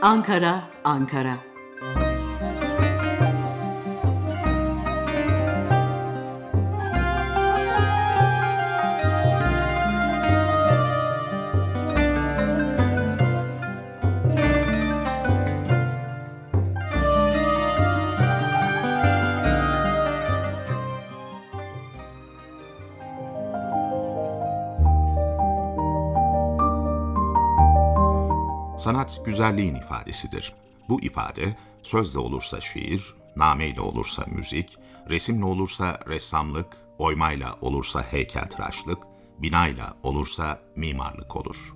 Ankara, Ankara. Sanat güzelliğin ifadesidir. Bu ifade sözle olursa şiir, nameyle olursa müzik, resimle olursa ressamlık, oymayla olursa heykeltıraşlık, binayla olursa mimarlık olur.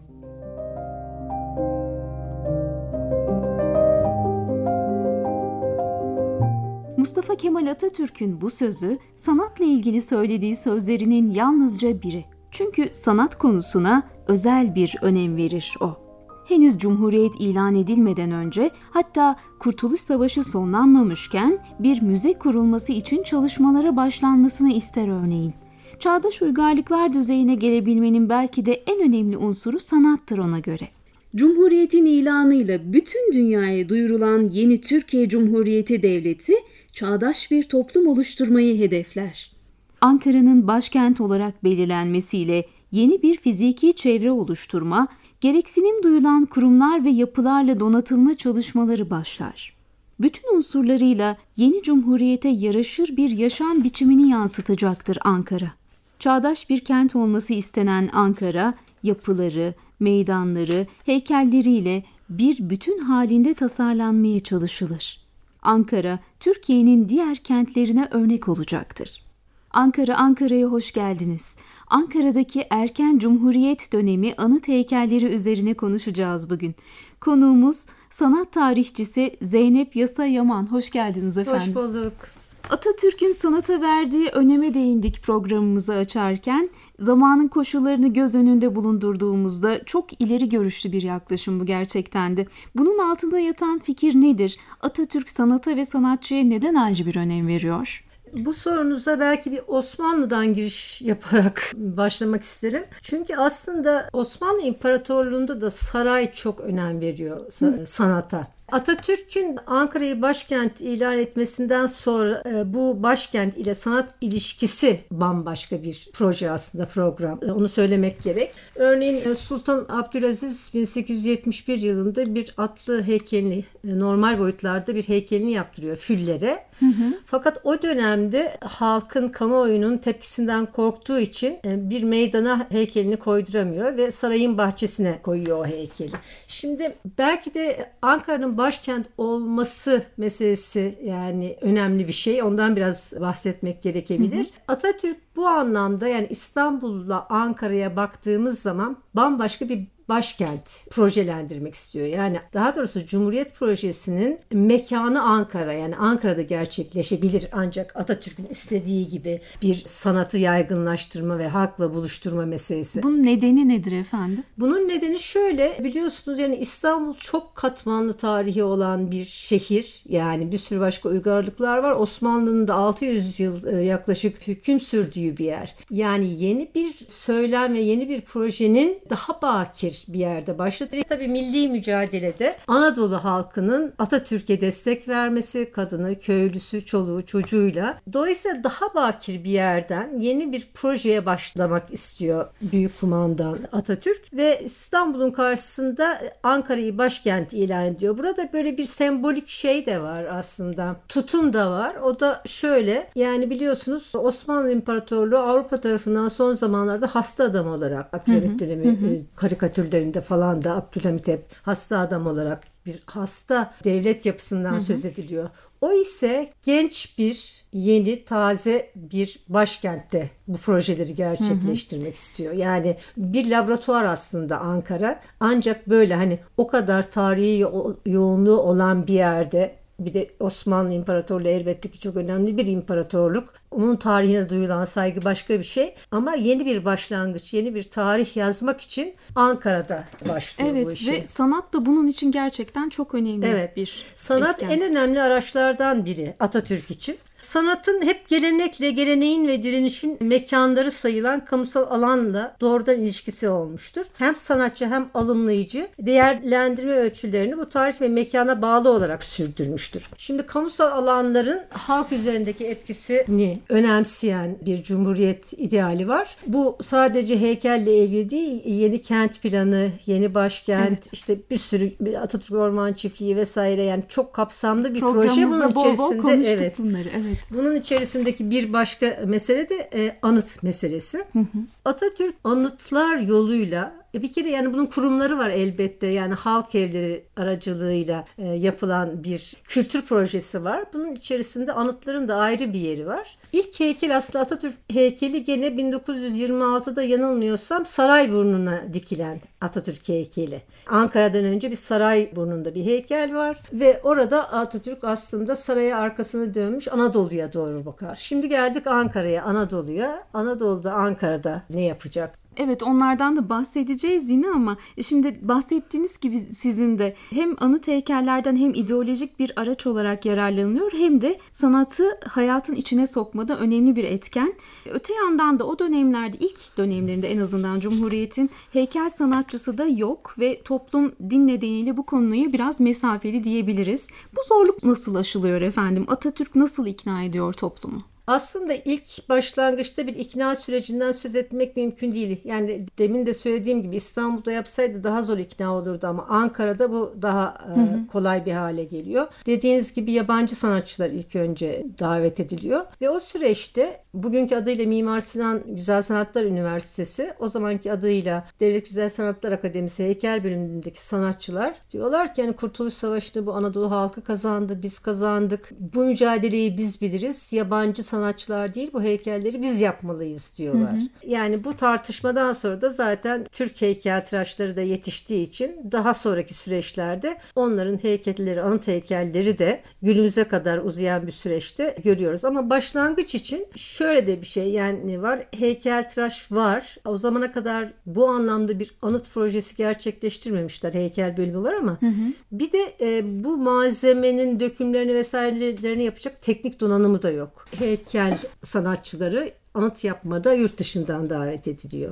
Mustafa Kemal Atatürk'ün bu sözü sanatla ilgili söylediği sözlerinin yalnızca biri. Çünkü sanat konusuna özel bir önem verir o. Henüz Cumhuriyet ilan edilmeden önce, hatta Kurtuluş Savaşı sonlanmamışken bir müze kurulması için çalışmalara başlanmasını ister örneğin. Çağdaş uygarlıklar düzeyine gelebilmenin belki de en önemli unsuru sanattır ona göre. Cumhuriyetin ilanıyla bütün dünyaya duyurulan yeni Türkiye Cumhuriyeti Devleti, çağdaş bir toplum oluşturmayı hedefler. Ankara'nın başkent olarak belirlenmesiyle yeni bir fiziki çevre oluşturma, gereksinim duyulan kurumlar ve yapılarla donatılma çalışmaları başlar. Bütün unsurlarıyla yeni cumhuriyete yaraşır bir yaşam biçimini yansıtacaktır Ankara. Çağdaş bir kent olması istenen Ankara, yapıları, meydanları, heykelleriyle bir bütün halinde tasarlanmaya çalışılır. Ankara, Türkiye'nin diğer kentlerine örnek olacaktır. Ankara'ya hoş geldiniz. Ankara'daki erken Cumhuriyet dönemi anıt heykelleri üzerine konuşacağız bugün. Konuğumuz sanat tarihçisi Zeynep Yasa Yaman. Hoş geldiniz efendim. Hoş bulduk. Atatürk'ün sanata verdiği öneme değindik programımızı açarken. Zamanın koşullarını göz önünde bulundurduğumuzda çok ileri görüşlü bir yaklaşım bu gerçekten de. Bunun altında yatan fikir nedir? Atatürk sanata ve sanatçıya neden ayrı bir önem veriyor? Bu sorunuza belki bir Osmanlı'dan giriş yaparak başlamak isterim. Çünkü aslında Osmanlı İmparatorluğu'nda da saray çok önem veriyor sanata. Atatürk'ün Ankara'yı başkent ilan etmesinden sonra bu başkent ile sanat ilişkisi bambaşka bir proje aslında, program. Onu söylemek gerek. Örneğin Sultan Abdülaziz 1871 yılında bir atlı heykelini, normal boyutlarda bir heykelini yaptırıyor Füller'e. Fakat o dönemde halkın, kamuoyunun tepkisinden korktuğu için bir meydana heykelini koyduramıyor ve sarayın bahçesine koyuyor o heykeli. Şimdi belki de Ankara'nın başkent olması meselesi yani önemli bir şey. Ondan biraz bahsetmek gerekebilir. Atatürk bu anlamda, yani İstanbul'la Ankara'ya baktığımız zaman bambaşka bir başkent projelendirmek istiyor. Yani daha doğrusu Cumhuriyet Projesi'nin mekanı Ankara, yani Ankara'da gerçekleşebilir ancak Atatürk'ün istediği gibi bir sanatı yaygınlaştırma ve halkla buluşturma meselesi. Bunun nedeni nedir efendim? Bunun nedeni şöyle, biliyorsunuz yani İstanbul çok katmanlı tarihi olan bir şehir. Yani bir sürü başka uygarlıklar var. Osmanlı'nın da 600 yıl yaklaşık hüküm sürdüğü bir yer. Yani yeni bir söylem ve yeni bir projenin daha bakir bir yerde başladı. Tabii milli mücadelede Anadolu halkının Atatürk'e destek vermesi, kadını, köylüsü, çoluğu, çocuğuyla. Dolayısıyla daha bakir bir yerden yeni bir projeye başlamak istiyor Büyük Kumandan Atatürk ve İstanbul'un karşısında Ankara'yı başkent ilan ediyor. Burada böyle bir sembolik şey de var aslında. Tutum da var. O da şöyle, yani biliyorsunuz Osmanlı İmparatorluğu Avrupa tarafından son zamanlarda hasta adam olarak Abdülhamit dönemi karikatürlerinde falan da Abdülhamit hep hasta adam olarak bir hasta devlet yapısından söz ediliyor. O ise genç bir, yeni, taze bir başkentte bu projeleri gerçekleştirmek istiyor. Yani bir laboratuvar aslında Ankara. Ancak böyle hani o kadar tarihi yoğunluğu olan bir yerde, bir de Osmanlı İmparatorluğu elbette ki çok önemli bir imparatorluk. Onun tarihine duyulan saygı başka bir şey. Ama yeni bir başlangıç, yeni bir tarih yazmak için Ankara'da başlıyor bu işi. Evet ve sanat da bunun için gerçekten çok önemli bir sanat etken. en önemli araçlardan biri Atatürk için. Sanatın hep gelenekle, geleneğin ve direnişin mekanları sayılan kamusal alanla doğrudan ilişkisi olmuştur. Hem sanatçı hem alımlayıcı değerlendirme ölçülerini bu tarih ve mekana bağlı olarak sürdürmüştür. Şimdi kamusal alanların halk üzerindeki etkisini önemseyen bir cumhuriyet ideali var. Bu sadece heykelle ilgili değil, yeni kent planı, yeni başkent, işte bir sürü Atatürk Orman Çiftliği vesaire, yani çok kapsamlı bir proje. Bunun içerisinde bunları. Evet. Bunun içerisindeki bir başka mesele de anıt meselesi. Atatürk anıtlar yoluyla bir kere, yani bunun kurumları var elbette. Yani halk evleri aracılığıyla yapılan bir kültür projesi var. Bunun içerisinde anıtların da ayrı bir yeri var. İlk heykel aslında Atatürk heykeli gene 1926'da yanılmıyorsam Sarayburnu'na dikilen Atatürk heykeli. Ankara'dan önce bir Sarayburnu'nda bir heykel var ve orada Atatürk aslında saraya arkasını dönmüş Anadolu'ya doğru bakar. Şimdi geldik Ankara'ya, Anadolu'ya. Anadolu'da, Ankara'da ne yapacak? Evet, onlardan da bahsedeceğiz yine ama şimdi bahsettiğiniz gibi sizin de hem anıt heykellerden hem ideolojik bir araç olarak yararlanılıyor hem de sanatı hayatın içine sokmada önemli bir etken. Öte yandan da o dönemlerde, ilk dönemlerinde en azından Cumhuriyet'in heykel sanatçısı da yok ve toplum din nedeniyle bu konuya biraz mesafeli diyebiliriz. Bu zorluk nasıl aşılıyor efendim? Atatürk nasıl ikna ediyor toplumu? Aslında ilk başlangıçta bir ikna sürecinden söz etmek mümkün değil. Yani demin de söylediğim gibi İstanbul'da yapsaydı daha zor ikna olurdu ama Ankara'da bu daha kolay bir hale geliyor. Dediğiniz gibi yabancı sanatçılar ilk önce davet ediliyor ve o süreçte bugünkü adıyla Mimar Sinan Güzel Sanatlar Üniversitesi, o zamanki adıyla Devlet Güzel Sanatlar Akademisi heykel bölümündeki sanatçılar diyorlar ki, yani Kurtuluş Savaşı'nı bu Anadolu halkı kazandı, biz kazandık. Bu mücadeleyi biz biliriz. Yabancı sanatçılar değil, bu heykelleri biz yapmalıyız diyorlar. Yani bu tartışmadan sonra da zaten Türk heykeltıraşları da yetiştiği için daha sonraki süreçlerde onların heykelleri, anıt heykelleri de günümüze kadar uzayan bir süreçte görüyoruz. Ama başlangıç için şöyle de bir şey yani var. Heykeltıraş var. O zamana kadar bu anlamda bir anıt projesi gerçekleştirmemişler. Heykel bölümü var ama bir de bu malzemenin dökümlerini vesairelerini yapacak teknik donanımı da yok. Heykel sanatçıları anıt yapmada yurt dışından davet ediliyor.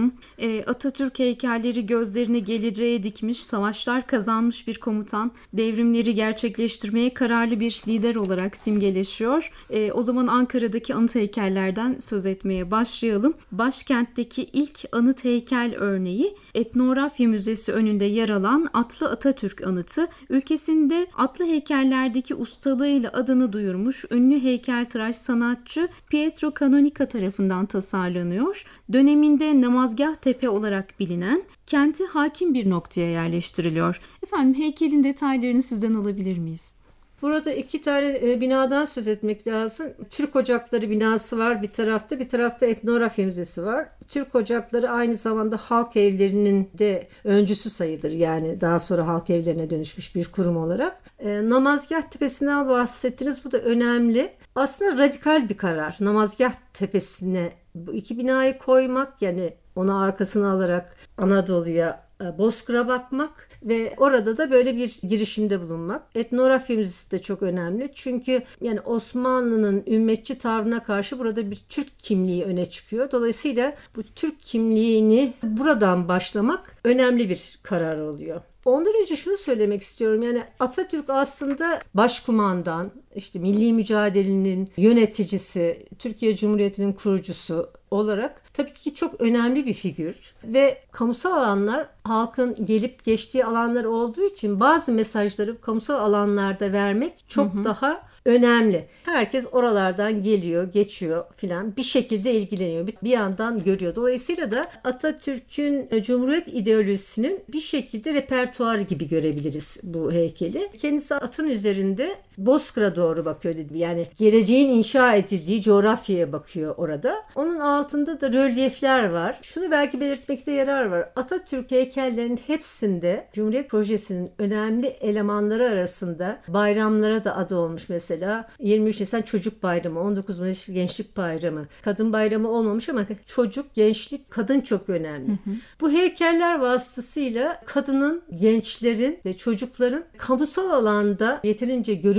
Atatürk heykelleri gözlerini geleceğe dikmiş, savaşlar kazanmış bir komutan, devrimleri gerçekleştirmeye kararlı bir lider olarak simgeleşiyor. O zaman Ankara'daki anıt heykellerden söz etmeye başlayalım. Başkentteki ilk anıt heykel örneği Etnografya Müzesi önünde yer alan Atlı Atatürk Anıtı, ülkesinde atlı heykellerdeki ustalığıyla adını duyurmuş ünlü heykeltıraş sanatçı Pietro Canonica tarafından tasarlanıyor. Döneminde Namazgah Tepe olarak bilinen kente hakim bir noktaya yerleştiriliyor. Efendim, heykelin detaylarını sizden alabilir miyiz? Burada iki tane binadan söz etmek lazım. Türk Ocakları binası var bir tarafta Etnografya Müzesi var. Türk Ocakları aynı zamanda halk evlerinin de öncüsü sayılır. Yani daha sonra halk evlerine dönüşmüş bir kurum olarak. Namazgah Tepesi'nden bahsettiniz. Bu da önemli. Aslında radikal bir karar. Namazgah Tepesi'ne bu iki binayı koymak, yani onu arkasına alarak Anadolu'ya, Bozkır'a bakmak ve orada da böyle bir girişimde bulunmak. Etnografya Müzesi de çok önemli. Çünkü yani Osmanlı'nın ümmetçi tavrına karşı burada bir Türk kimliği öne çıkıyor. Dolayısıyla bu Türk kimliğini buradan başlamak önemli bir karar oluyor. Ondan önce şunu söylemek istiyorum. Yani Atatürk aslında başkumandan, işte milli mücadelenin yöneticisi, Türkiye Cumhuriyeti'nin kurucusu olarak tabii ki çok önemli bir figür ve kamusal alanlar halkın gelip geçtiği alanlar olduğu için bazı mesajları kamusal alanlarda vermek çok daha önemli. Herkes oralardan geliyor, geçiyor filan, bir şekilde ilgileniyor. Bir yandan görüyor. Dolayısıyla da Atatürk'ün Cumhuriyet ideolojisinin bir şekilde repertuarı gibi görebiliriz bu heykeli. Kendisi atın üzerinde Bozkır'a doğru bakıyor dedi. Yani geleceğin inşa edildiği coğrafyaya bakıyor orada. Onun altında da rölyefler var. Şunu belki belirtmekte yarar var. Atatürk heykellerinin hepsinde Cumhuriyet Projesi'nin önemli elemanları arasında bayramlara da adı olmuş mesela. 23 Nisan Çocuk Bayramı, 19 Mayıs Gençlik Bayramı. Kadın bayramı olmamış ama çocuk, gençlik, kadın çok önemli. Bu heykeller vasıtasıyla kadının, gençlerin ve çocukların kamusal alanda yeterince görünmesi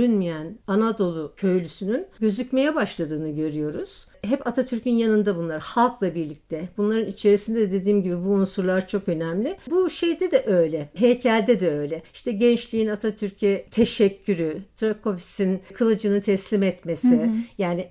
görünmeyen Anadolu köylüsünün gözükmeye başladığını görüyoruz. Hep Atatürk'ün yanında bunlar, halkla birlikte. Bunların içerisinde de dediğim gibi bu unsurlar çok önemli. Bu şeyde de öyle, heykelde de öyle. İşte gençliğin Atatürk'e teşekkürü, Trakopis'in kılıcını teslim etmesi, yani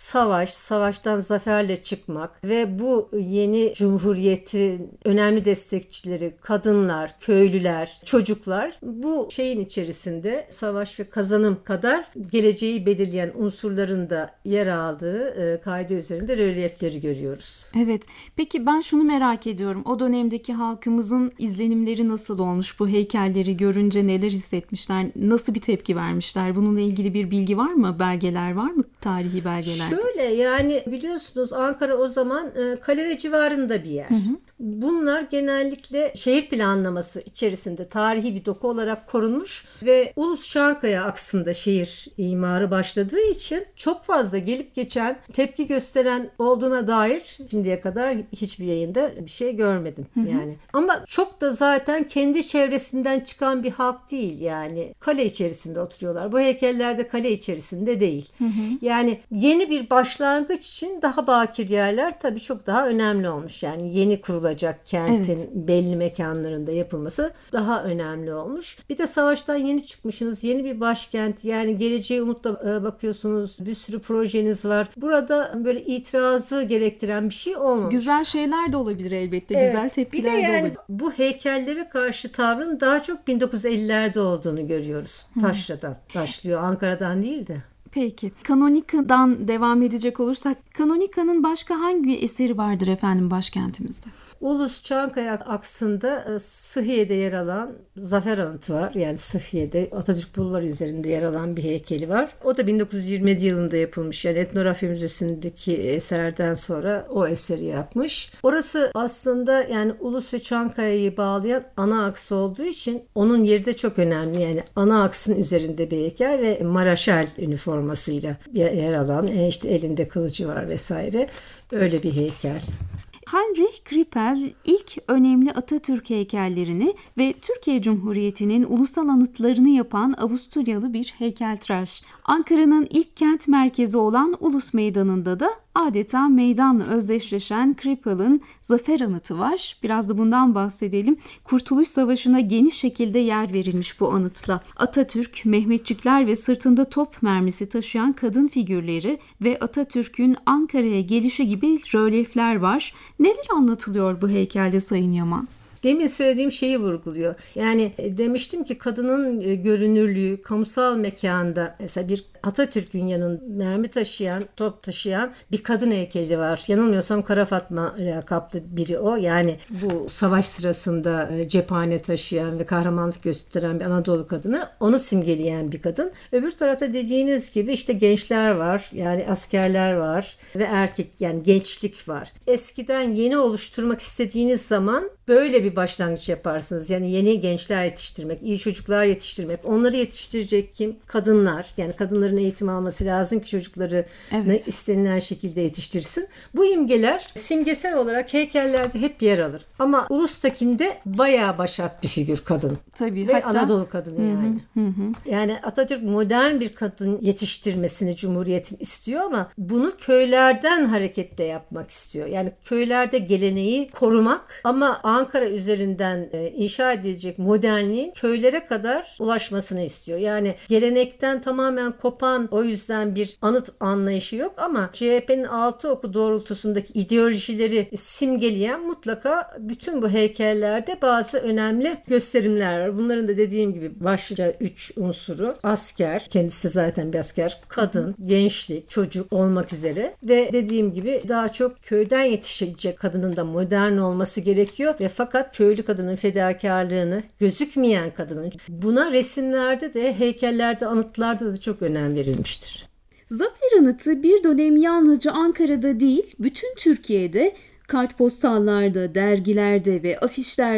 savaştan zaferle çıkmak ve bu yeni cumhuriyetin önemli destekçileri, kadınlar, köylüler, çocuklar bu şeyin içerisinde savaş ve kazanım kadar geleceği belirleyen unsurların da yer aldığı kaydı üzerinde rölyefleri görüyoruz. Evet. Peki ben şunu merak ediyorum. O dönemdeki halkımızın izlenimleri nasıl olmuş? Bu heykelleri görünce neler hissetmişler? Nasıl bir tepki vermişler? Bununla ilgili bir bilgi var mı? Belgeler var mı? Tarihi belgeler. Şöyle, yani biliyorsunuz Ankara o zaman kale ve civarında bir yer. Bunlar genellikle şehir planlaması içerisinde tarihi bir doku olarak korunmuş ve Ulus Çankaya aksında şehir imarı başladığı için çok fazla gelip geçen, tepki gösteren olduğuna dair şimdiye kadar hiçbir yayında bir şey görmedim. Yani. Ama çok da zaten kendi çevresinden çıkan bir halk değil, yani kale içerisinde oturuyorlar. Bu heykeller de kale içerisinde değil. Yani yeni bir başlangıç için daha bakir yerler tabii çok daha önemli olmuş. Yani yeni kurulacak kentin belli mekanlarında yapılması daha önemli olmuş. Bir de savaştan yeni çıkmışsınız. Yeni bir başkent, yani geleceğe umutla bakıyorsunuz. Bir sürü projeniz var. Burada böyle itirazı gerektiren bir şey olmamış. Güzel şeyler de olabilir elbette. Evet. Güzel tepkiler de yani olabilir. Bu heykellere karşı tavrın daha çok 1950'lerde olduğunu görüyoruz. Taşra'dan başlıyor. Ankara'dan değil de. Peki. Kanonika'dan devam edecek olursak, Kanonika'nın başka hangi eseri vardır efendim başkentimizde? Ulus Çankaya aksında Sıhhiye'de yer alan Zafer Anıtı var. Yani Sıhhiye'de Atatürk Bulvarı üzerinde yer alan bir heykeli var. O da 1927 yılında yapılmış. Yani Etnografya Müzesi'ndeki eserden sonra o eseri yapmış. Orası aslında yani Ulus ve Çankaya'yı bağlayan ana aks olduğu için onun yeri de çok önemli. Yani ana aksın üzerinde bir heykel ve Maraşal üniformasıyla yer alan, işte elinde kılıcı var vesaire. Öyle bir heykel. Heinrich Krippel ilk önemli Atatürk heykellerini ve Türkiye Cumhuriyeti'nin ulusal anıtlarını yapan Avusturyalı bir heykeltıraş. Ankara'nın ilk kent merkezi olan Ulus Meydanı'nda da adeta meydanla özdeşleşen Krippel'in Zafer Anıtı var. Biraz da bundan bahsedelim. Kurtuluş Savaşı'na geniş şekilde yer verilmiş bu anıtla. Atatürk, Mehmetçikler ve sırtında top mermisi taşıyan kadın figürleri ve Atatürk'ün Ankara'ya gelişi gibi rölyefler var. Neler anlatılıyor bu heykelde Sayın Yaman? Demin söylediğim şeyi vurguluyor. Yani demiştim ki kadının görünürlüğü kamusal mekanda, mesela bir Atatürk'ün yanında mermi taşıyan, top taşıyan bir kadın heykeli var. Yanılmıyorsam Kara Fatma lakaplı biri o. Yani bu savaş sırasında cephane taşıyan ve kahramanlık gösteren bir Anadolu kadını, onu simgeleyen bir kadın. Öbür tarafta dediğiniz gibi işte gençler var, yani askerler var ve erkek, yani gençlik var. Eskiden yeni oluşturmak istediğiniz zaman böyle bir başlangıç yaparsınız. Yani yeni gençler yetiştirmek, iyi çocuklar yetiştirmek. Onları yetiştirecek kim? Kadınlar. Yani kadınların eğitim alması lazım ki çocukları istenilen şekilde yetiştirsin. Bu imgeler simgesel olarak heykellerde hep yer alır. Ama Ulus'takinde bayağı başat bir figür kadın. Tabii. Ve hatta Anadolu kadını yani. Yani Atatürk modern bir kadın yetiştirmesini Cumhuriyet'in istiyor ama bunu köylerden hareketle yapmak istiyor. Yani köylerde geleneği korumak ama Ankara üzerinden inşa edilecek modernliğin köylere kadar ulaşmasını istiyor. Yani gelenekten tamamen kopan, o yüzden bir anıt anlayışı yok ama CHP'nin 6 oku doğrultusundaki ideolojileri simgeleyen mutlaka bütün bu heykellerde bazı önemli gösterimler var. Bunların da dediğim gibi başlıca 3 unsuru: asker, kendisi zaten bir asker, kadın, gençlik, çocuk olmak üzere ve dediğim gibi daha çok köyden yetişecek kadının da modern olması gerekiyor ve fakat köylü kadının fedakarlığını, gözükmeyen kadının, buna resimlerde de, heykellerde, anıtlarda da çok önem verilmiştir. Zafer Anıtı bir dönem yalnızca Ankara'da değil, bütün Türkiye'de kartpostallarda, dergilerde ve afişlerde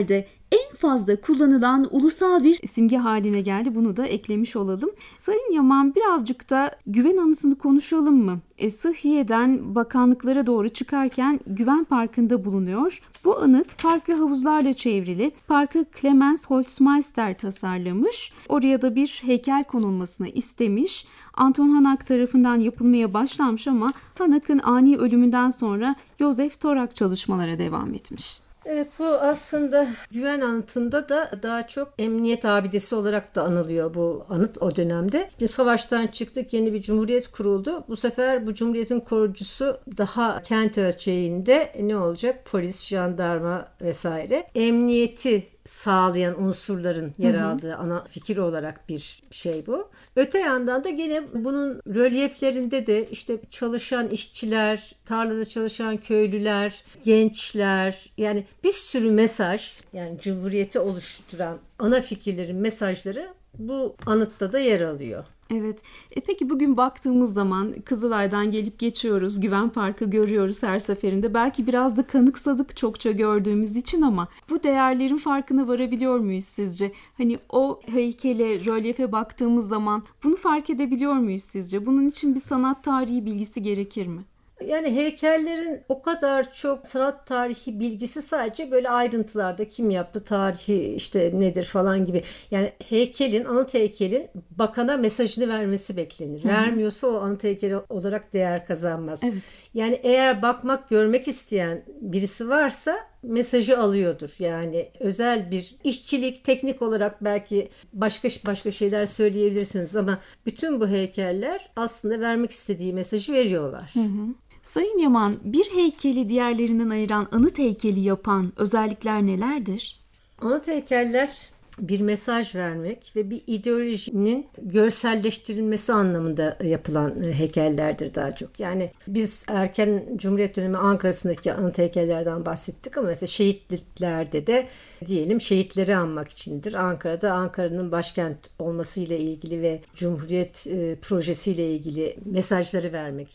en fazla kullanılan ulusal bir simge haline geldi. Bunu da eklemiş olalım. Sayın Yaman, birazcık da güven anısını konuşalım mı? Sıhhiye'den bakanlıklara doğru çıkarken Güven Parkı'nda bulunuyor. Bu anıt park ve havuzlarla çevrili. Parkı Clemens Holzmeister tasarlamış. Oraya da bir heykel konulmasını istemiş. Anton Hanak tarafından yapılmaya başlanmış ama Hanak'ın ani ölümünden sonra Josef Torak çalışmalara devam etmiş. Evet, bu aslında Güven Anıtı'nda da daha çok emniyet abidesi olarak da anılıyor bu anıt o dönemde. Savaştan çıktık, yeni bir cumhuriyet kuruldu. Bu sefer bu cumhuriyetin korucusu daha kent ölçeğinde ne olacak? Polis, jandarma vesaire. Emniyeti sağlayan unsurların yer aldığı ana fikir olarak bir şey bu. Öte yandan da gene bunun rölyeflerinde de işte çalışan işçiler, tarlada çalışan köylüler, gençler, yani bir sürü mesaj, yani Cumhuriyeti oluşturan ana fikirlerin mesajları bu anıtta da yer alıyor. Evet. Peki bugün baktığımız zaman Kızılay'dan gelip geçiyoruz. Güven Parkı görüyoruz her seferinde. Belki biraz da kanıksadık çokça gördüğümüz için ama bu değerlerin farkına varabiliyor muyuz sizce? Hani o heykele, rölyefe baktığımız zaman bunu fark edebiliyor muyuz sizce? Bunun için bir sanat tarihi bilgisi gerekir mi? Yani heykellerin o kadar çok sanat tarihi bilgisi sadece böyle ayrıntılarda kim yaptı, tarihi işte nedir falan gibi. Yani anıt heykelin bakana mesajını vermesi beklenir. Vermiyorsa o anıt heykeli olarak değer kazanmaz. Evet. Yani eğer bakmak, görmek isteyen birisi varsa mesajı alıyordur. Yani özel bir işçilik, teknik olarak belki başka şeyler söyleyebilirsiniz ama bütün bu heykeller aslında vermek istediği mesajı veriyorlar. Sayın Yaman, bir heykeli diğerlerinden ayıran anıt heykeli yapan özellikler nelerdir? Anıt heykeller bir mesaj vermek ve bir ideolojinin görselleştirilmesi anlamında yapılan heykellerdir daha çok. Yani biz erken Cumhuriyet dönemi Ankara'sındaki anıt heykellerden bahsettik ama mesela şehitliklerde de diyelim şehitleri anmak içindir. Ankara'nın başkent olmasıyla ilgili ve Cumhuriyet projesiyle ilgili mesajları vermek.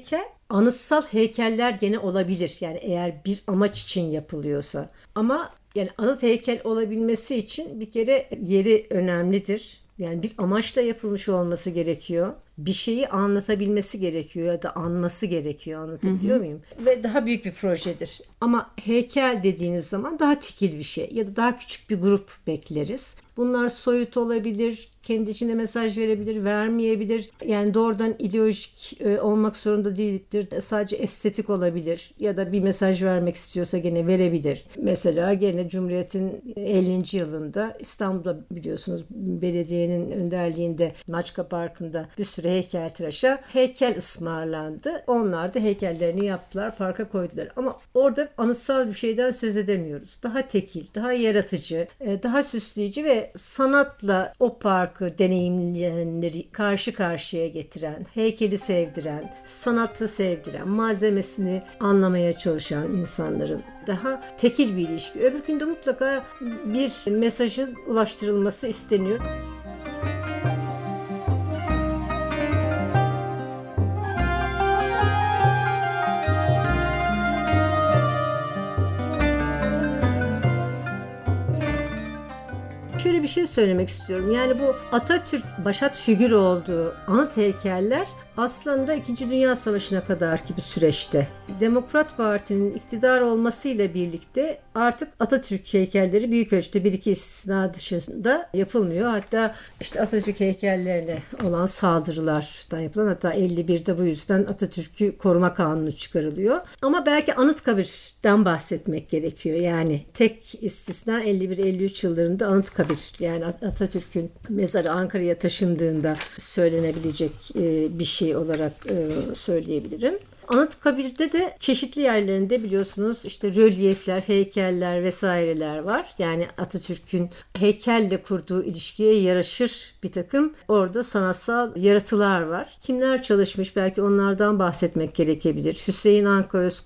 Anıtsal heykeller gene olabilir. Yani eğer bir amaç için yapılıyorsa. Ama yani anıt heykel olabilmesi için bir kere yeri önemlidir. Yani bir amaçla yapılmış olması gerekiyor. Bir şeyi anlatabilmesi gerekiyor ya da anması gerekiyor. Anlatabiliyor muyum? Ve daha büyük bir projedir. Ama heykel dediğiniz zaman daha tekil bir şey ya da daha küçük bir grup bekleriz. Bunlar soyut olabilir, kendi içinde mesaj verebilir, vermeyebilir. Yani doğrudan ideolojik olmak zorunda değildir. Sadece estetik olabilir ya da bir mesaj vermek istiyorsa gene verebilir. Mesela gene Cumhuriyet'in 50. yılında İstanbul'da biliyorsunuz belediyenin önderliğinde Maçka Parkı'nda bir sürü heykeltıraşa heykel ısmarlandı. Onlar da heykellerini yaptılar, parka koydular. Ama orada anıtsal bir şeyden söz edemiyoruz. Daha tekil, daha yaratıcı, daha süsleyici ve sanatla o parkı deneyimleyenleri karşı karşıya getiren, heykeli sevdiren, sanatı sevdiren, malzemesini anlamaya çalışan insanların daha tekil bir ilişki. Öbür günde mutlaka bir mesajın ulaştırılması isteniyor. Şöyle bir şey söylemek istiyorum. Yani bu Atatürk başat figür olduğu anıt heykeller aslında 2. Dünya Savaşı'na kadarki bir süreçte Demokrat Parti'nin iktidar olmasıyla birlikte artık Atatürk heykelleri büyük ölçüde bir iki istisna dışında yapılmıyor. Hatta işte Atatürk heykellerine olan saldırılardan yapılan, hatta 51'de bu yüzden Atatürk'ü koruma kanunu çıkarılıyor. Ama belki Anıtkabir'den bahsetmek gerekiyor. Yani tek istisna 51-53 yıllarında Anıtkabir, yani Atatürk'ün mezarı Ankara'ya taşındığında söylenebilecek bir şey olarak söyleyebilirim. Anıtkabir'de de çeşitli yerlerinde biliyorsunuz işte rölyefler, heykeller vesaireler var. Yani Atatürk'ün heykelle kurduğu ilişkiye yaraşır bir takım orada sanatsal yaratılar var. Kimler çalışmış, belki onlardan bahsetmek gerekebilir. Hüseyin Anka Özkan,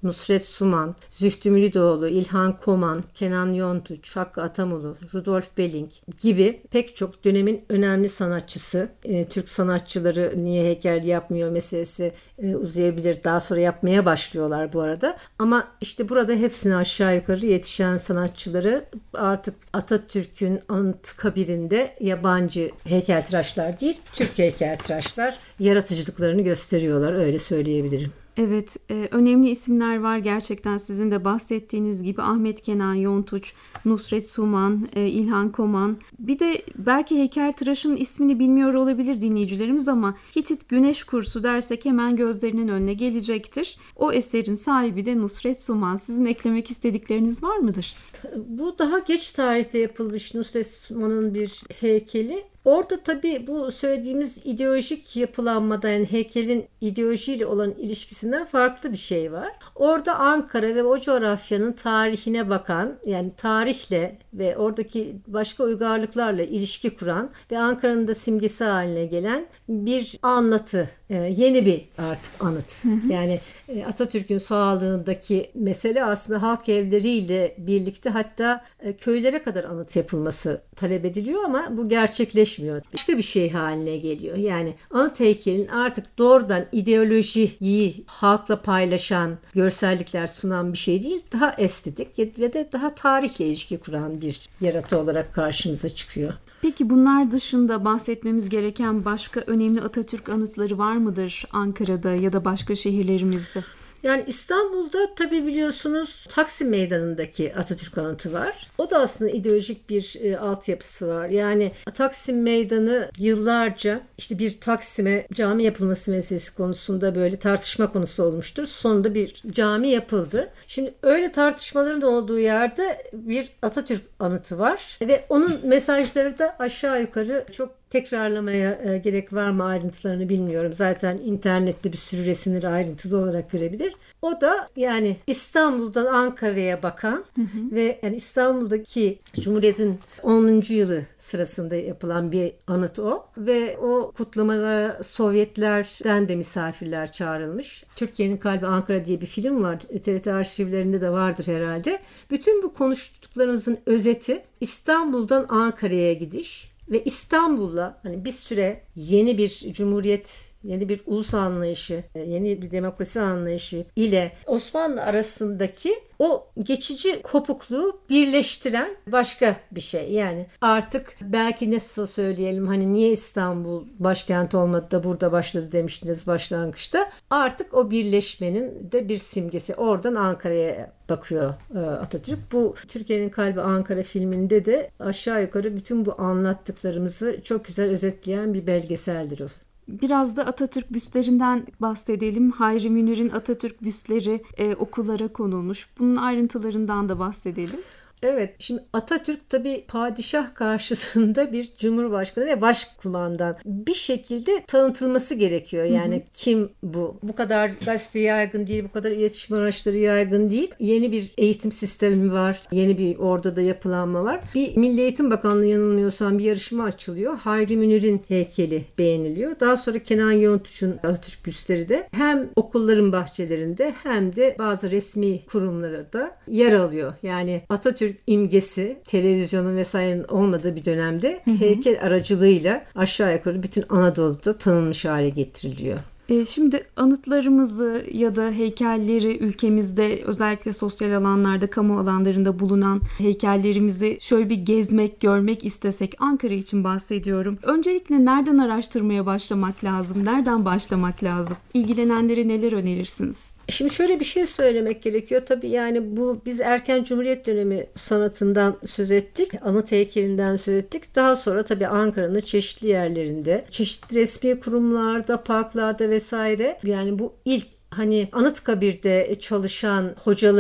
Nusret Suman, Zühtü Müridoğlu, İlhan Koman, Kenan Yontuç, Hakkı Atamoğlu, Rudolf Belling gibi pek çok dönemin önemli sanatçısı. Türk sanatçıları niye heykel yapmıyor meselesi uzayabilir. Daha sonra yapmaya başlıyorlar bu arada. Ama işte burada hepsine aşağı yukarı yetişen sanatçıları artık Atatürk'ün Anıtkabir'inde yabancı heykeltıraşlar değil, Türk heykeltıraşlar yaratıcılıklarını gösteriyorlar. Öyle söyleyebilirim. Evet, önemli isimler var gerçekten sizin de bahsettiğiniz gibi Ahmet Kenan Yontuç, Nusret Suman, İlhan Koman. Bir de belki heykeltıraşın ismini bilmiyor olabilir dinleyicilerimiz ama Hitit Güneş Kursu dersek hemen gözlerinin önüne gelecektir. O eserin sahibi de Nusret Suman. Sizin eklemek istedikleriniz var mıdır? Bu daha geç tarihte yapılmış Nusret Suman'ın bir heykeli. Orada tabii bu söylediğimiz ideolojik yapılanmada, yani heykelin ideolojiyle olan ilişkisinden farklı bir şey var. Orada Ankara ve o coğrafyanın tarihine bakan, yani tarihle ve oradaki başka uygarlıklarla ilişki kuran ve Ankara'nın da simgesi haline gelen bir anlatı. Yeni bir artık anıt. Yani Atatürk'ün sağlığındaki mesele aslında halk evleriyle birlikte hatta köylere kadar anıt yapılması talep ediliyor ama bu gerçekleşmiyor. Başka bir şey haline geliyor. Yani anıt heykelin artık doğrudan ideolojiyi halkla paylaşan, görsellikler sunan bir şey değil. Daha estetik ve de daha tarihle ilişki kuran bir yaratı olarak karşımıza çıkıyor. Peki bunlar dışında bahsetmemiz gereken başka önemli Atatürk anıtları var mıdır Ankara'da ya da başka şehirlerimizde? Yani İstanbul'da tabii biliyorsunuz Taksim Meydanı'ndaki Atatürk anıtı var. O da aslında ideolojik bir altyapısı var. Yani Taksim Meydanı yıllarca işte bir Taksim'e cami yapılması meselesi konusunda böyle tartışma konusu olmuştur. Sonunda bir cami yapıldı. Şimdi öyle tartışmaların olduğu yerde bir Atatürk anıtı var ve onun mesajları da aşağı yukarı çok tekrarlamaya gerek var mı ayrıntılarını bilmiyorum. Zaten internette bir sürü resimleri ayrıntılı olarak görebilir. O da yani İstanbul'dan Ankara'ya bakan ve yani İstanbul'daki Cumhuriyet'in 10. yılı sırasında yapılan bir anıt o. Ve o kutlamalara Sovyetlerden de misafirler çağrılmış. Türkiye'nin Kalbi Ankara diye bir film var. TRT arşivlerinde de vardır herhalde. Bütün bu konuştuklarımızın özeti İstanbul'dan Ankara'ya gidiş. Ve İstanbul'la hani bir süre yeni bir cumhuriyet, yeni bir ulus anlayışı, yeni bir demokrasi anlayışı ile Osmanlı arasındaki o geçici kopukluğu birleştiren başka bir şey. Yani artık belki nasıl söyleyelim, hani niye İstanbul başkent olmadı da burada başladı demiştiniz başlangıçta. Artık o birleşmenin de bir simgesi. Oradan Ankara'ya bakıyor Atatürk. Bu Türkiye'nin Kalbi Ankara filminde de aşağı yukarı bütün bu anlattıklarımızı çok güzel özetleyen bir belgeseldir o. Biraz da Atatürk büstlerinden bahsedelim. Hayri Münir'in Atatürk büstleri okullara konulmuş. Bunun ayrıntılarından da bahsedelim. Evet, şimdi Atatürk tabii padişah karşısında bir cumhurbaşkanı ve başkumandan bir şekilde tanıtılması gerekiyor. Yani kim bu? Bu kadar gazete yaygın değil, bu kadar iletişim araçları yaygın değil. Yeni bir eğitim sistemi var, yeni bir orada da yapılanma var. Bir Milli Eğitim Bakanlığı yanılmıyorsam bir yarışma açılıyor. Hayri Münir'in heykeli beğeniliyor. Daha sonra Kenan Yontuç'un Atatürk büstleri de hem okulların bahçelerinde hem de bazı resmi kurumlarda yer alıyor. Yani Atatürk imgesi televizyonun vesairenin olmadığı bir dönemde heykel aracılığıyla aşağı yukarı bütün Anadolu'da tanınmış hale getiriliyor. Şimdi anıtlarımızı ya da heykelleri ülkemizde özellikle sosyal alanlarda, kamu alanlarında bulunan heykellerimizi şöyle bir gezmek, görmek istesek, Ankara için bahsediyorum. Öncelikle nereden araştırmaya başlamak lazım? Nereden başlamak lazım? İlgilenenlere neler önerirsiniz? Şimdi şöyle bir şey söylemek gerekiyor. Tabii yani bu biz erken Cumhuriyet dönemi sanatından söz ettik. Anıt heykelinden söz ettik. Daha sonra tabii Ankara'nın çeşitli yerlerinde, çeşitli resmi kurumlarda, parklarda vesaire, yani bu ilk hani Anıtkabir'de çalışan hocaların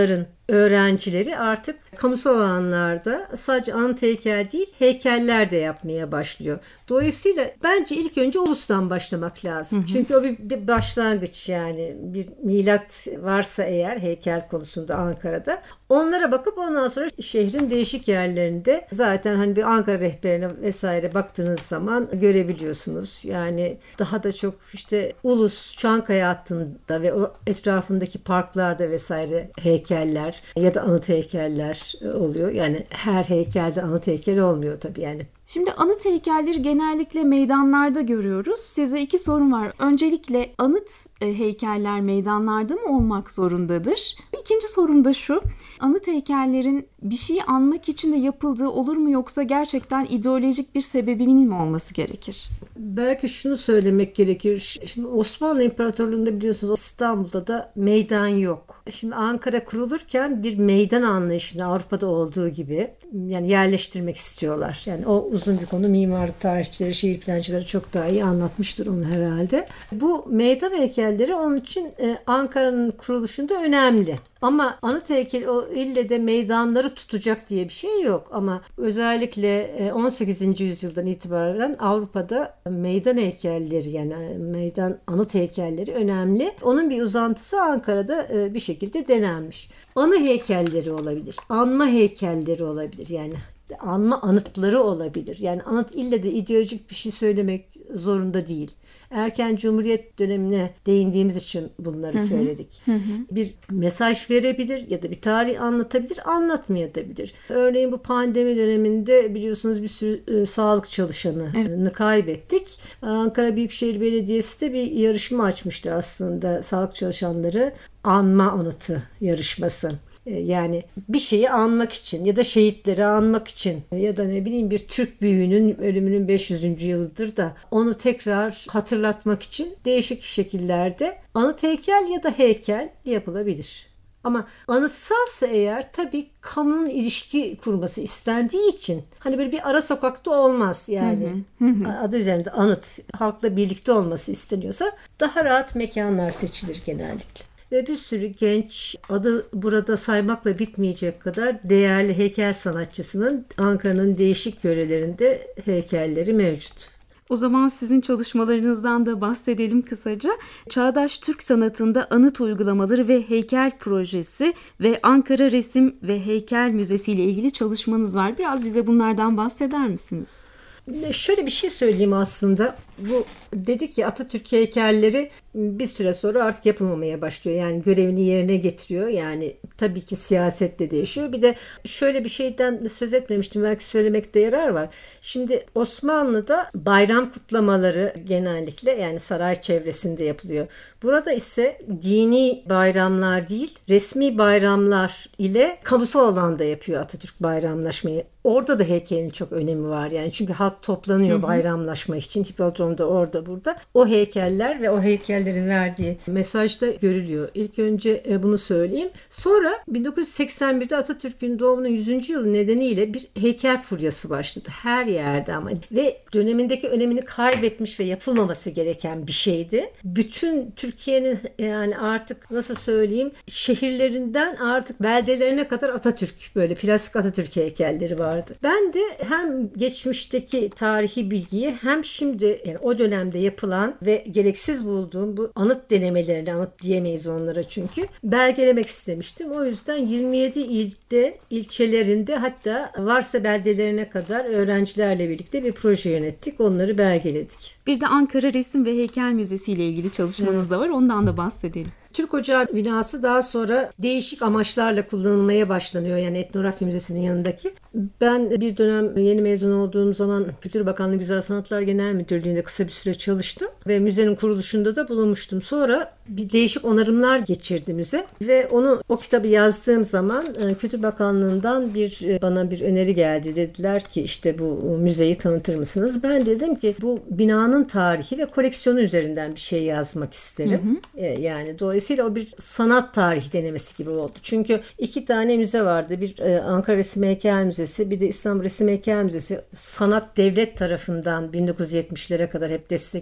öğrencileri artık kamusal alanlarda sadece anıt heykel değil, heykeller de yapmaya başlıyor. Dolayısıyla bence ilk önce ulustan başlamak lazım. Çünkü o bir başlangıç, yani bir milat varsa eğer heykel konusunda Ankara'da, onlara bakıp ondan sonra şehrin değişik yerlerinde zaten hani bir Ankara rehberine vesaire baktığınız zaman görebiliyorsunuz. Yani daha da çok işte Ulus, Çankaya hattında ve o etrafındaki parklarda vesaire heykeller ya da anıt heykeller oluyor. Yani her heykelde anıt heykeli olmuyor tabii yani. Şimdi anıt heykelleri genellikle meydanlarda görüyoruz. Size 2 sorum var. Öncelikle anıt heykeller meydanlarda mı olmak zorundadır? İkinci sorum da şu. Anıt heykellerin bir şeyi anmak için de yapıldığı olur mu, yoksa gerçekten ideolojik bir sebebinin mi olması gerekir? Belki şunu söylemek gerekir. Şimdi Osmanlı İmparatorluğu'nda biliyorsunuz İstanbul'da da meydan yok. Şimdi Ankara kurulurken bir meydan anlayışını Avrupa'da olduğu gibi yani yerleştirmek istiyorlar. Yani o uzun bir konu. Mimarlık tarihçileri, şehir plancıları çok daha iyi anlatmıştır onu herhalde. Bu meydan heykelleri onun için Ankara'nın kuruluşunda önemli. Ama anıt heykeli o ille de meydanları tutacak diye bir şey yok. Ama özellikle 18. yüzyıldan itibaren Avrupa'da meydan heykelleri, yani meydan anıt heykelleri önemli. Onun bir uzantısı Ankara'da bir şekilde denenmiş. Anı heykelleri olabilir, anma heykelleri olabilir, yani anma anıtları olabilir. Yani anıt ille de ideolojik bir şey söylemek zorunda değil. Erken Cumhuriyet dönemine değindiğimiz için bunları söyledik. Bir mesaj verebilir ya da bir tarih anlatabilir, anlatmayabilir. Örneğin bu pandemi döneminde biliyorsunuz bir sürü sağlık çalışanını kaybettik. Ankara Büyükşehir Belediyesi de bir yarışma açmıştı aslında, sağlık çalışanları anma anıtı yarışması. Yani bir şeyi anmak için ya da şehitleri anmak için ya da ne bileyim bir Türk büyüğünün ölümünün 500. yılıdır da onu tekrar hatırlatmak için değişik şekillerde anıt heykel ya da heykel yapılabilir. Ama anıtsalsa eğer tabii kamunun ilişki kurması istendiği için hani böyle bir ara sokakta olmaz yani. Adı üzerinde anıt, halkla birlikte olması isteniyorsa daha rahat mekanlar seçilir genellikle. Ve bir sürü genç, adı burada saymakla bitmeyecek kadar değerli heykel sanatçısının Ankara'nın değişik yörelerinde heykelleri mevcut. O zaman sizin çalışmalarınızdan da bahsedelim kısaca. Çağdaş Türk sanatında anıt uygulamaları ve heykel projesi ve Ankara Resim ve Heykel Müzesi ile ilgili çalışmanız var. Biraz bize bunlardan bahseder misiniz? Şöyle bir şey söyleyeyim aslında. Bu dedik ya, Atatürk heykelleri bir süre sonra artık yapılmamaya başlıyor. Yani görevini yerine getiriyor. Yani tabii ki siyasetle değişiyor. Bir de şöyle bir şeyden söz etmemiştim. Belki söylemekte yarar var. Şimdi Osmanlı'da bayram kutlamaları genellikle yani saray çevresinde yapılıyor. Burada ise dini bayramlar değil, resmi bayramlar ile kamusal alanda yapıyor Atatürk bayramlaşmayı. Orada da heykelin çok önemi var yani. Çünkü halk toplanıyor bayramlaşma için. Hipodromda, orada burada. O heykeller ve o heykellerin verdiği mesaj da görülüyor. İlk önce bunu söyleyeyim. Sonra 1981'de Atatürk'ün doğumunun 100. yılı nedeniyle bir heykel furyası başladı. Her yerde ama. Ve dönemindeki önemini kaybetmiş ve yapılmaması gereken bir şeydi. Bütün Türkiye'nin yani artık nasıl söyleyeyim, şehirlerinden artık beldelerine kadar Atatürk, böyle plastik Atatürk heykelleri vardı. Ben de hem geçmişteki tarihi bilgiyi hem şimdi yani o dönemde yapılan ve gereksiz bulduğum bu anıt denemelerini, anıt diyemeyiz onlara çünkü, belgelemek istemiştim. O yüzden 27 ilde, ilçelerinde, hatta varsa beldelerine kadar öğrencilerle birlikte bir proje yönettik. Onları belgeledik. Bir de Ankara Resim ve Heykel Müzesi ile ilgili çalışmanız da var. Ondan da bahsedelim. Türk Ocağı binası daha sonra değişik amaçlarla kullanılmaya başlanıyor. Yani Etnografya Müzesi'nin yanındaki. Ben bir dönem yeni mezun olduğum zaman Kültür Bakanlığı Güzel Sanatlar Genel Müdürlüğü'nde kısa bir süre çalıştım. Ve müzenin kuruluşunda da bulunmuştum. Sonra bir değişik onarımlar geçirdi müze. Ve o kitabı yazdığım zaman Kültür Bakanlığı'ndan bana bir öneri geldi. Dediler ki işte bu müzeyi tanıtır mısınız? Ben dedim ki bu binanın tarihi ve koleksiyonu üzerinden bir şey yazmak isterim. Yani dolayısıyla o bir sanat tarihi denemesi gibi oldu. Çünkü 2 tane müze vardı. Bir Ankara Resim Heykel Müzesi, bir de İstanbul Resim Heykel Müzesi. Sanat devlet tarafından 1970'lere kadar hep desteklendiği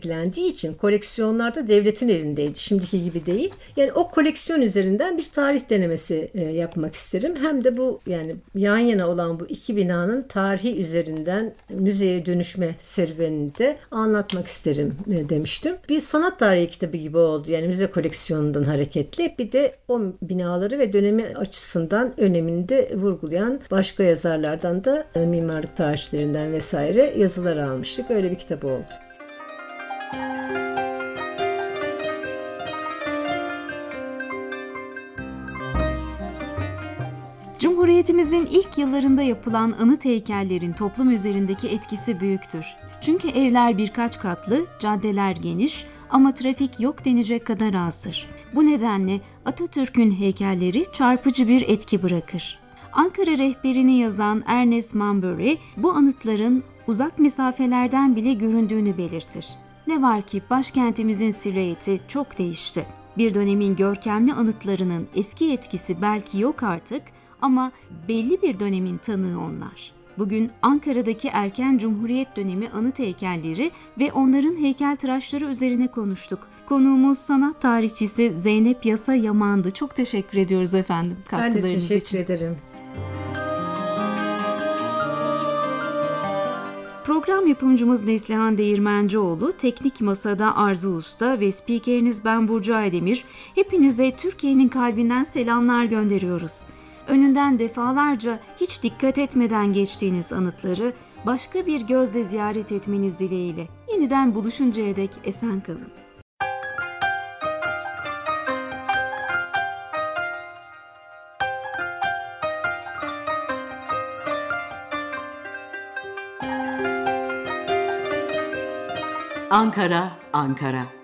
için koleksiyonlarda devletin elindeydi. Şimdiki gibi değil. Yani o koleksiyon üzerinden bir tarih denemesi yapmak isterim. Hem de bu yani yan yana olan bu iki binanın tarihi üzerinden müzeye dönüşme serüvenini de anlatmak isterim demiştim. Bir sanat tarihi kitabı gibi oldu. Yani müze koleksiyonundan hareketli. Bir de o binaları ve dönemi açısından önemini de vurgulayan başka yazarlardan da mimarlık tarihçilerinden vesaire yazılar almıştık. Öyle bir kitap oldu. Cumhuriyetimizin ilk yıllarında yapılan anıt heykellerin toplum üzerindeki etkisi büyüktür. Çünkü evler birkaç katlı, caddeler geniş ama trafik yok denecek kadar azdır. Bu nedenle Atatürk'ün heykelleri çarpıcı bir etki bırakır. Ankara rehberini yazan Ernest Manbury, bu anıtların uzak mesafelerden bile göründüğünü belirtir. Ne var ki başkentimizin silüeti çok değişti. Bir dönemin görkemli anıtlarının eski etkisi belki yok artık ama belli bir dönemin tanığı onlar. Bugün Ankara'daki erken Cumhuriyet dönemi anıt heykelleri ve onların heykeltıraşları üzerine konuştuk. Konuğumuz sanat tarihçisi Zeynep Yasa Yaman'dı. Çok teşekkür ediyoruz efendim katkılarınız için. Ben de teşekkür ederim. Program yapımcımız Neslihan Değirmencioğlu, teknik masada Arzu Usta ve spikeriniz ben Burcu Aydemir. Hepinize Türkiye'nin kalbinden selamlar gönderiyoruz. Önünden defalarca hiç dikkat etmeden geçtiğiniz anıtları başka bir gözle ziyaret etmeniz dileğiyle. Yeniden buluşuncaya dek esen kalın. Ankara, Ankara.